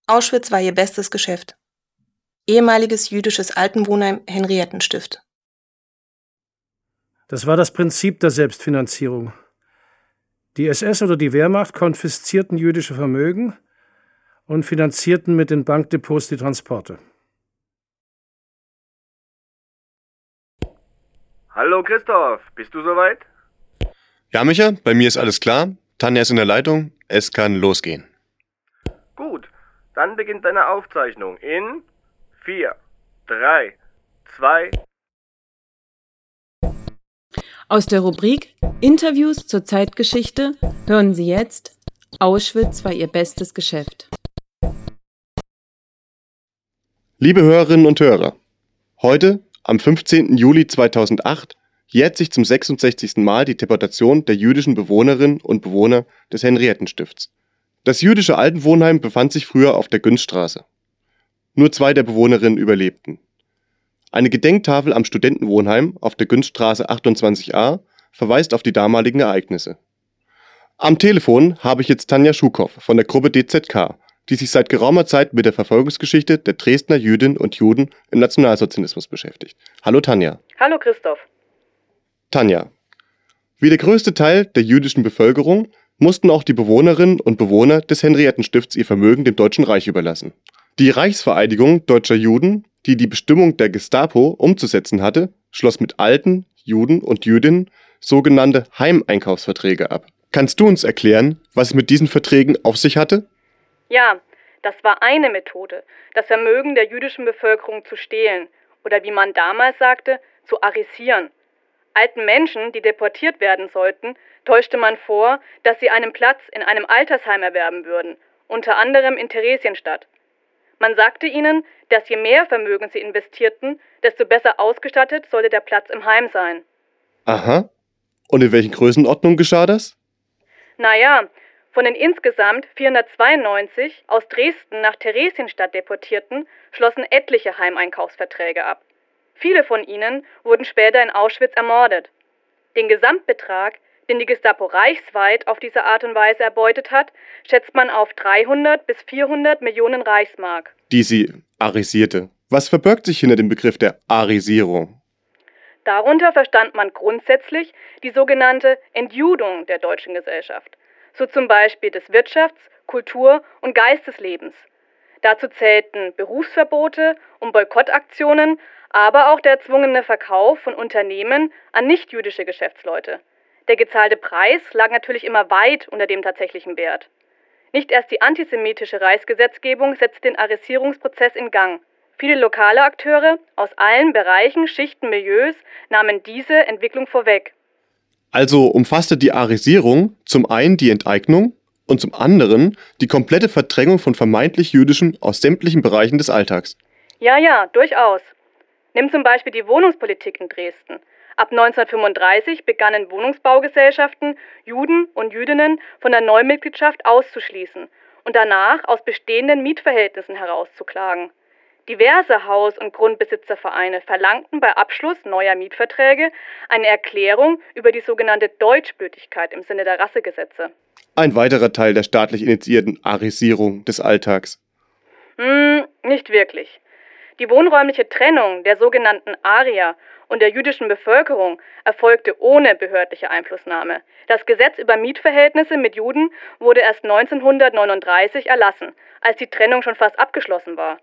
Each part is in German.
Auschwitz war ihr bestes Geschäft. Ehemaliges jüdisches Altenwohnheim Henriettenstift. Das war das Prinzip der Selbstfinanzierung. Die SS oder die Wehrmacht konfiszierten jüdische Vermögen und finanzierten mit den Bankdepots die Transporte. Hallo Christoph, bist du soweit? Ja, Micha, bei mir ist alles klar. Tanja ist in der Leitung. Es kann losgehen. Gut, dann beginnt deine Aufzeichnung in 4, 3, 2... Aus der Rubrik Interviews zur Zeitgeschichte hören Sie jetzt Auschwitz war ihr bestes Geschäft. Liebe Hörerinnen und Hörer, heute, am 15. Juli 2008, jährt sich zum 66. Mal die Deportation der jüdischen Bewohnerinnen und Bewohner des Henriettenstifts. Das jüdische Altenwohnheim befand sich früher auf der Günststraße. Nur 2 der Bewohnerinnen überlebten. Eine Gedenktafel am Studentenwohnheim auf der Günststraße 28a verweist auf die damaligen Ereignisse. Am Telefon habe ich jetzt Tanja Schukow von der Gruppe DZK, die sich seit geraumer Zeit mit der Verfolgungsgeschichte der Dresdner Jüdinnen und Juden im Nationalsozialismus beschäftigt. Hallo Tanja. Hallo Christoph. Tanja, wie der größte Teil der jüdischen Bevölkerung mussten auch die Bewohnerinnen und Bewohner des Henriettenstifts ihr Vermögen dem Deutschen Reich überlassen. Die Reichsvereinigung Deutscher Juden, die die Bestimmung der Gestapo umzusetzen hatte, schloss mit Alten, Juden und Jüdinnen sogenannte Heimeinkaufsverträge ab. Kannst du uns erklären, was es mit diesen Verträgen auf sich hatte? Ja, das war eine Methode, das Vermögen der jüdischen Bevölkerung zu stehlen oder wie man damals sagte, zu arisieren. Alten Menschen, die deportiert werden sollten, täuschte man vor, dass sie einen Platz in einem Altersheim erwerben würden, unter anderem in Theresienstadt. Man sagte ihnen, dass je mehr Vermögen sie investierten, desto besser ausgestattet sollte der Platz im Heim sein. Aha. Und in welchen Größenordnungen geschah das? Naja, von den insgesamt 492 aus Dresden nach Theresienstadt Deportierten schlossen etliche Heimeinkaufsverträge ab. Viele von ihnen wurden später in Auschwitz ermordet. Den Gesamtbetrag, den die Gestapo reichsweit auf diese Art und Weise erbeutet hat, schätzt man auf 300 bis 400 Millionen Reichsmark. Die sie arisierte. Was verbirgt sich hinter dem Begriff der Arisierung? Darunter verstand man grundsätzlich die sogenannte Entjudung der deutschen Gesellschaft, so zum Beispiel des Wirtschafts-, Kultur- und Geisteslebens. Dazu zählten Berufsverbote und Boykottaktionen, aber auch der erzwungene Verkauf von Unternehmen an nichtjüdische Geschäftsleute. Der gezahlte Preis lag natürlich immer weit unter dem tatsächlichen Wert. Nicht erst die antisemitische Reichsgesetzgebung setzte den Arisierungsprozess in Gang. Viele lokale Akteure aus allen Bereichen, Schichten, Milieus nahmen diese Entwicklung vorweg. Also umfasste die Arisierung zum einen die Enteignung und zum anderen die komplette Verdrängung von vermeintlich Jüdischem aus sämtlichen Bereichen des Alltags. Ja, durchaus. Nimm zum Beispiel die Wohnungspolitik in Dresden. Ab 1935 begannen Wohnungsbaugesellschaften, Juden und Jüdinnen von der Neumitgliedschaft auszuschließen und danach aus bestehenden Mietverhältnissen herauszuklagen. Diverse Haus- und Grundbesitzervereine verlangten bei Abschluss neuer Mietverträge eine Erklärung über die sogenannte Deutschblütigkeit im Sinne der Rassegesetze. Ein weiterer Teil der staatlich initiierten Arisierung des Alltags. Nicht wirklich. Die wohnräumliche Trennung der sogenannten Arier und der jüdischen Bevölkerung erfolgte ohne behördliche Einflussnahme. Das Gesetz über Mietverhältnisse mit Juden wurde erst 1939 erlassen, als die Trennung schon fast abgeschlossen war.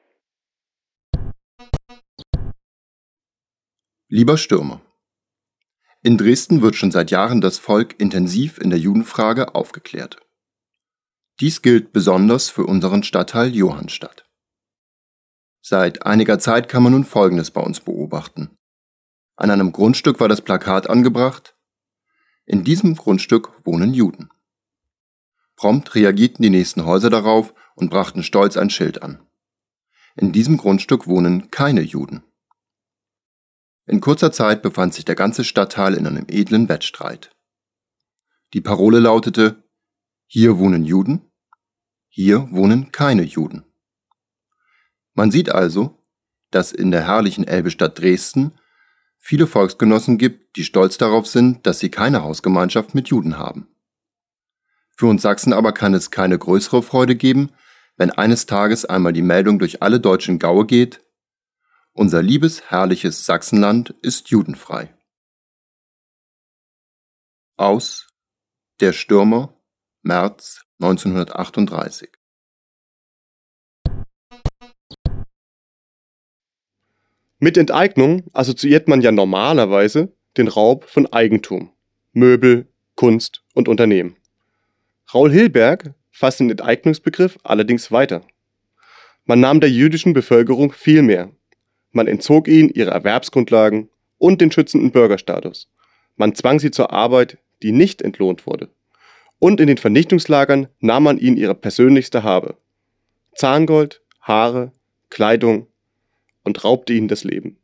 Lieber Stürmer, in Dresden wird schon seit Jahren das Volk intensiv in der Judenfrage aufgeklärt. Dies gilt besonders für unseren Stadtteil Johannstadt. Seit einiger Zeit kann man nun Folgendes bei uns beobachten. An einem Grundstück war das Plakat angebracht: In diesem Grundstück wohnen Juden. Prompt reagierten die nächsten Häuser darauf und brachten stolz ein Schild an: In diesem Grundstück wohnen keine Juden. In kurzer Zeit befand sich der ganze Stadtteil in einem edlen Wettstreit. Die Parole lautete: Hier wohnen Juden, hier wohnen keine Juden. Man sieht also, dass in der herrlichen Elbestadt Dresden viele Volksgenossen gibt, die stolz darauf sind, dass sie keine Hausgemeinschaft mit Juden haben. Für uns Sachsen aber kann es keine größere Freude geben, wenn eines Tages einmal die Meldung durch alle deutschen Gaue geht: Unser liebes, herrliches Sachsenland ist judenfrei. Aus Der Stürmer, März 1938. Mit Enteignung assoziiert man ja normalerweise den Raub von Eigentum, Möbel, Kunst und Unternehmen. Raul Hilberg fasst den Enteignungsbegriff allerdings weiter. Man nahm der jüdischen Bevölkerung viel mehr. Man entzog ihnen ihre Erwerbsgrundlagen und den schützenden Bürgerstatus. Man zwang sie zur Arbeit, die nicht entlohnt wurde. Und in den Vernichtungslagern nahm man ihnen ihre persönlichste Habe: Zahngold, Haare, Kleidung, und raubte ihnen das Leben.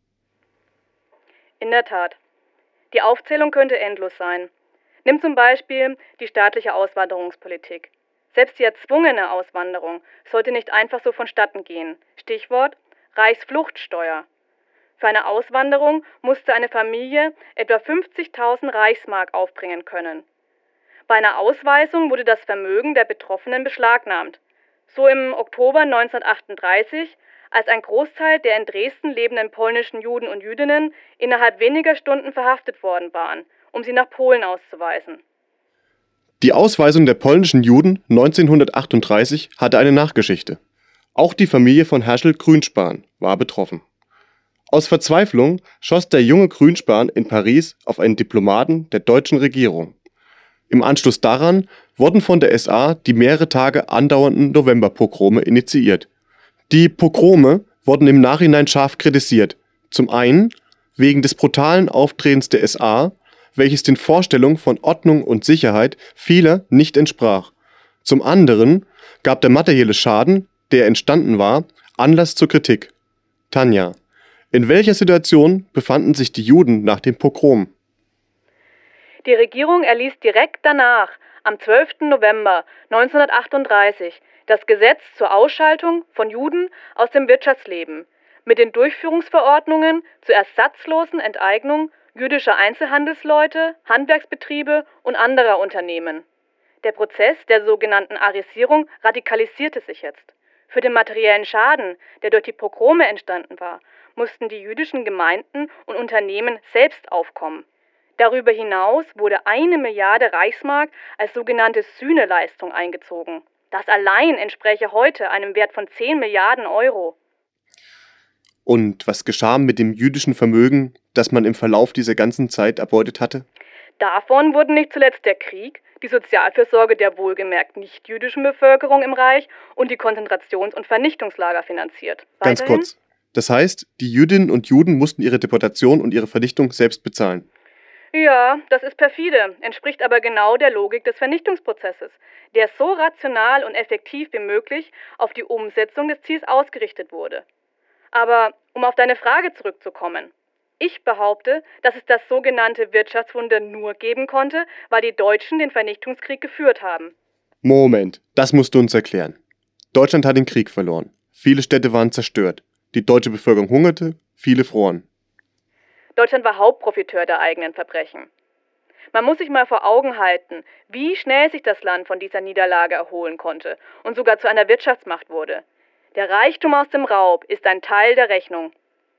In der Tat. Die Aufzählung könnte endlos sein. Nimm zum Beispiel die staatliche Auswanderungspolitik. Selbst die erzwungene Auswanderung sollte nicht einfach so vonstatten gehen. Stichwort Reichsfluchtsteuer. Für eine Auswanderung musste eine Familie etwa 50.000 Reichsmark aufbringen können. Bei einer Ausweisung wurde das Vermögen der Betroffenen beschlagnahmt. So im Oktober 1938, als ein Großteil der in Dresden lebenden polnischen Juden und Jüdinnen innerhalb weniger Stunden verhaftet worden waren, um sie nach Polen auszuweisen. Die Ausweisung der polnischen Juden 1938 hatte eine Nachgeschichte. Auch die Familie von Herschel Grünspan war betroffen. Aus Verzweiflung schoss der junge Grünspan in Paris auf einen Diplomaten der deutschen Regierung. Im Anschluss daran wurden von der SA die mehrere Tage andauernden Novemberpogrome initiiert. Die Pogrome wurden im Nachhinein scharf kritisiert. Zum einen wegen des brutalen Auftretens der SA, welches den Vorstellungen von Ordnung und Sicherheit vieler nicht entsprach. Zum anderen gab der materielle Schaden, der entstanden war, Anlass zur Kritik. Tanja, in welcher Situation befanden sich die Juden nach dem Pogrom? Die Regierung erließ direkt danach, am 12. November 1938, das Gesetz zur Ausschaltung von Juden aus dem Wirtschaftsleben mit den Durchführungsverordnungen zur ersatzlosen Enteignung jüdischer Einzelhandelsleute, Handwerksbetriebe und anderer Unternehmen. Der Prozess der sogenannten Arisierung radikalisierte sich jetzt. Für den materiellen Schaden, der durch die Pogrome entstanden war, mussten die jüdischen Gemeinden und Unternehmen selbst aufkommen. Darüber hinaus wurde 1 Milliarde Reichsmark als sogenannte Sühneleistung eingezogen. Das allein entspräche heute einem Wert von 10 Milliarden Euro. Und was geschah mit dem jüdischen Vermögen, das man im Verlauf dieser ganzen Zeit erbeutet hatte? Davon wurden nicht zuletzt der Krieg, die Sozialfürsorge der wohlgemerkt nicht-jüdischen Bevölkerung im Reich und die Konzentrations- und Vernichtungslager finanziert. Ganz kurz. Das heißt, die Jüdinnen und Juden mussten ihre Deportation und ihre Vernichtung selbst bezahlen. Ja, das ist perfide, entspricht aber genau der Logik des Vernichtungsprozesses, der so rational und effektiv wie möglich auf die Umsetzung des Ziels ausgerichtet wurde. Aber um auf deine Frage zurückzukommen: Ich behaupte, dass es das sogenannte Wirtschaftswunder nur geben konnte, weil die Deutschen den Vernichtungskrieg geführt haben. Moment, das musst du uns erklären. Deutschland hat den Krieg verloren. Viele Städte waren zerstört. Die deutsche Bevölkerung hungerte, viele froren. Deutschland war Hauptprofiteur der eigenen Verbrechen. Man muss sich mal vor Augen halten, wie schnell sich das Land von dieser Niederlage erholen konnte und sogar zu einer Wirtschaftsmacht wurde. Der Reichtum aus dem Raub ist ein Teil der Rechnung.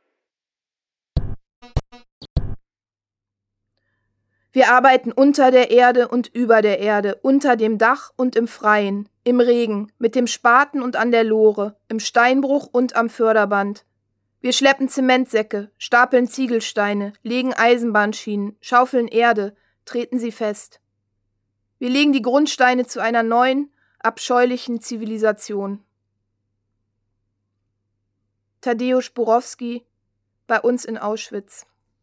Wir arbeiten unter der Erde und über der Erde, unter dem Dach und im Freien, im Regen, mit dem Spaten und an der Lore, im Steinbruch und am Förderband. Wir schleppen Zementsäcke, stapeln Ziegelsteine, legen Eisenbahnschienen, schaufeln Erde, treten sie fest. Wir legen die Grundsteine zu einer neuen, abscheulichen Zivilisation. Tadeusz Borowski, bei uns in Auschwitz.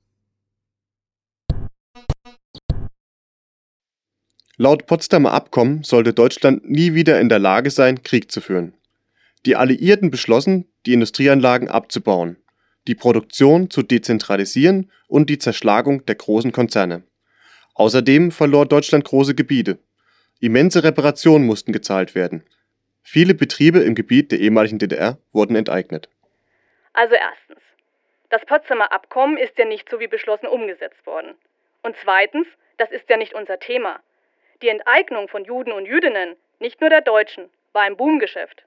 Laut Potsdamer Abkommen sollte Deutschland nie wieder in der Lage sein, Krieg zu führen. Die Alliierten beschlossen, die Industrieanlagen abzubauen, die Produktion zu dezentralisieren und die Zerschlagung der großen Konzerne. Außerdem verlor Deutschland große Gebiete. Immense Reparationen mussten gezahlt werden. Viele Betriebe im Gebiet der ehemaligen DDR wurden enteignet. Also erstens, das Potsdamer Abkommen ist ja nicht so wie beschlossen umgesetzt worden. Und zweitens, das ist ja nicht unser Thema. Die Enteignung von Juden und Jüdinnen, nicht nur der Deutschen, war ein Boomgeschäft.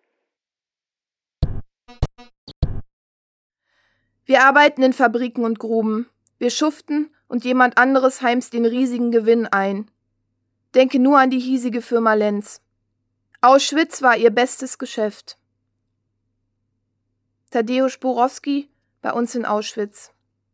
Wir arbeiten in Fabriken und Gruben. Wir schuften und jemand anderes heimst den riesigen Gewinn ein. Denke nur an die hiesige Firma Lenz. Auschwitz war ihr bestes Geschäft. Tadeusz Borowski, bei uns in Auschwitz.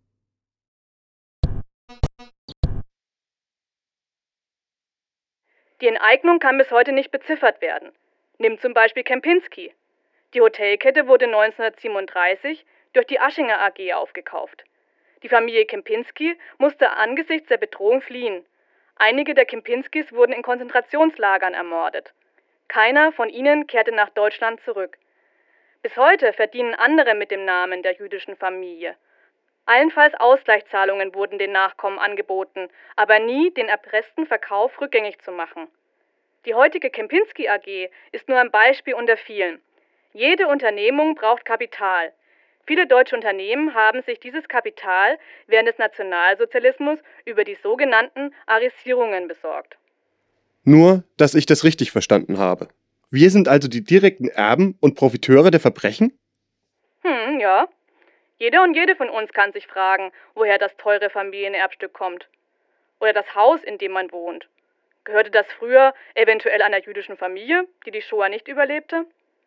Die Enteignung kann bis heute nicht beziffert werden. Nimm zum Beispiel Kempinski. Die Hotelkette wurde 1937 durch die Aschinger AG aufgekauft. Die Familie Kempinski musste angesichts der Bedrohung fliehen. Einige der Kempinskis wurden in Konzentrationslagern ermordet. Keiner von ihnen kehrte nach Deutschland zurück. Bis heute verdienen andere mit dem Namen der jüdischen Familie. Allenfalls Ausgleichszahlungen wurden den Nachkommen angeboten, aber nie den erpressten Verkauf rückgängig zu machen. Die heutige Kempinski AG ist nur ein Beispiel unter vielen. Jede Unternehmung braucht Kapital. Viele deutsche Unternehmen haben sich dieses Kapital während des Nationalsozialismus über die sogenannten Arisierungen besorgt. Nur, dass ich das richtig verstanden habe. Wir sind also die direkten Erben und Profiteure der Verbrechen? Ja. Jeder und jede von uns kann sich fragen, woher das teure Familienerbstück kommt. Oder das Haus, in dem man wohnt. Gehörte das früher eventuell einer jüdischen Familie, die die Shoah nicht überlebte?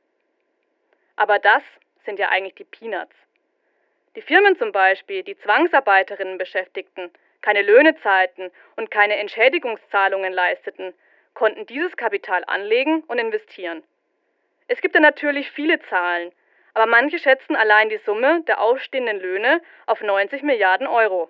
Aber das sind ja eigentlich die Peanuts. Die Firmen zum Beispiel, die Zwangsarbeiterinnen beschäftigten, keine Löhne zahlten und keine Entschädigungszahlungen leisteten, konnten dieses Kapital anlegen und investieren. Es gibt da natürlich viele Zahlen, aber manche schätzen allein die Summe der ausstehenden Löhne auf 90 Milliarden Euro.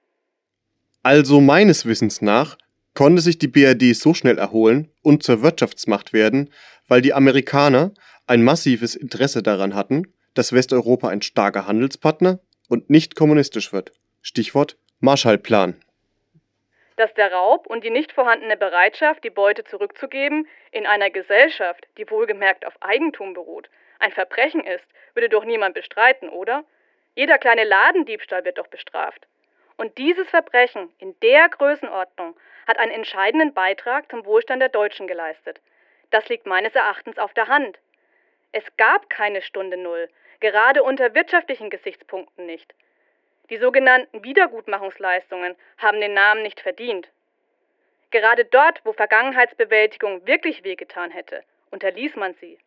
Also meines Wissens nach konnte sich die BRD so schnell erholen und zur Wirtschaftsmacht werden, weil die Amerikaner ein massives Interesse daran hatten, dass Westeuropa ein starker Handelspartner und nicht kommunistisch wird. Stichwort Marshallplan. Dass der Raub und die nicht vorhandene Bereitschaft, die Beute zurückzugeben, in einer Gesellschaft, die wohlgemerkt auf Eigentum beruht, ein Verbrechen ist, würde doch niemand bestreiten, oder? Jeder kleine Ladendiebstahl wird doch bestraft. Und dieses Verbrechen in der Größenordnung hat einen entscheidenden Beitrag zum Wohlstand der Deutschen geleistet. Das liegt meines Erachtens auf der Hand. Es gab keine Stunde Null, gerade unter wirtschaftlichen Gesichtspunkten nicht. Die sogenannten Wiedergutmachungsleistungen haben den Namen nicht verdient. Gerade dort, wo Vergangenheitsbewältigung wirklich wehgetan hätte, unterließ man sie.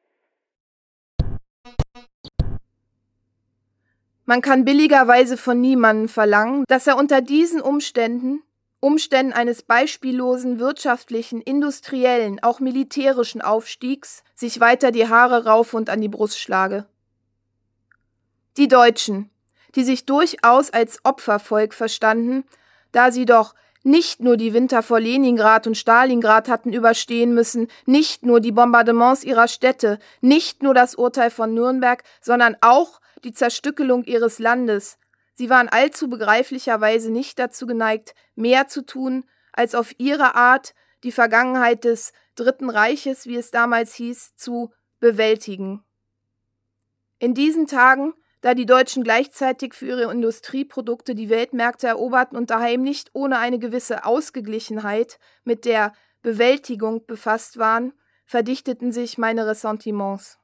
Man kann billigerweise von niemandem verlangen, dass er unter diesen Umständen eines beispiellosen wirtschaftlichen, industriellen, auch militärischen Aufstiegs, sich weiter die Haare raufe und an die Brust schlage. Die Deutschen, die sich durchaus als Opfervolk verstanden, da sie doch nicht nur die Winter vor Leningrad und Stalingrad hatten überstehen müssen, nicht nur die Bombardements ihrer Städte, nicht nur das Urteil von Nürnberg, sondern auch die Zerstückelung ihres Landes. Sie waren allzu begreiflicherweise nicht dazu geneigt, mehr zu tun, als auf ihre Art die Vergangenheit des Dritten Reiches, wie es damals hieß, zu bewältigen. In diesen Tagen, da die Deutschen gleichzeitig für ihre Industrieprodukte die Weltmärkte eroberten und daheim nicht ohne eine gewisse Ausgeglichenheit mit der Bewältigung befasst waren, verdichteten sich meine Ressentiments.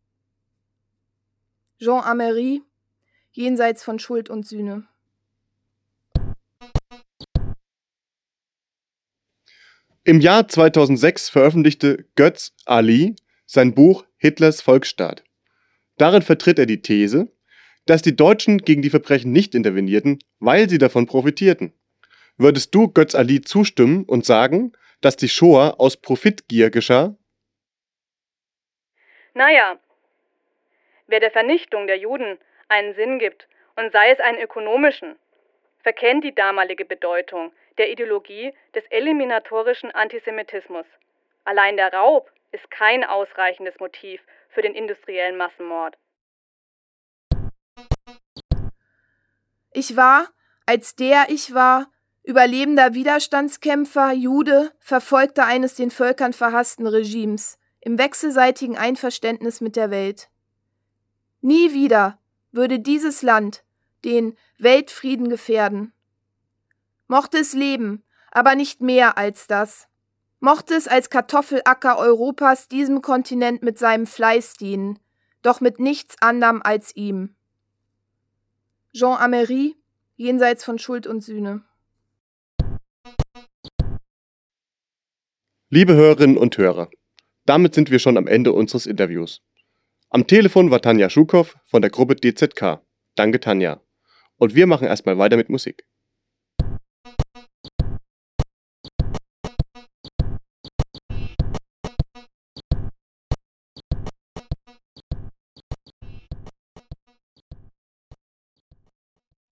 Jean Amery, Jenseits von Schuld und Sühne. Im Jahr 2006 veröffentlichte Götz Ali sein Buch Hitlers Volksstaat. Darin vertritt er die These, dass die Deutschen gegen die Verbrechen nicht intervenierten, weil sie davon profitierten. Würdest du Götz Ali zustimmen und sagen, dass die Shoah aus Profitgier geschah? Naja, wer der Vernichtung der Juden einen Sinn gibt, und sei es einen ökonomischen, verkennt die damalige Bedeutung der Ideologie des eliminatorischen Antisemitismus. Allein der Raub ist kein ausreichendes Motiv für den industriellen Massenmord. Ich war, als der ich war, überlebender Widerstandskämpfer, Jude, Verfolgter eines den Völkern verhassten Regimes, im wechselseitigen Einverständnis mit der Welt. Nie wieder würde dieses Land den Weltfrieden gefährden. Mochte es leben, aber nicht mehr als das. mochte es als Kartoffelacker Europas diesem Kontinent mit seinem Fleiß dienen, doch mit nichts anderem als ihm. Jean Amery, Jenseits von Schuld und Sühne. Liebe Hörerinnen und Hörer, damit sind wir schon am Ende unseres Interviews. Am Telefon war Tanja Schukow von der Gruppe DZK. Danke, Tanja. Und wir machen erstmal weiter mit Musik.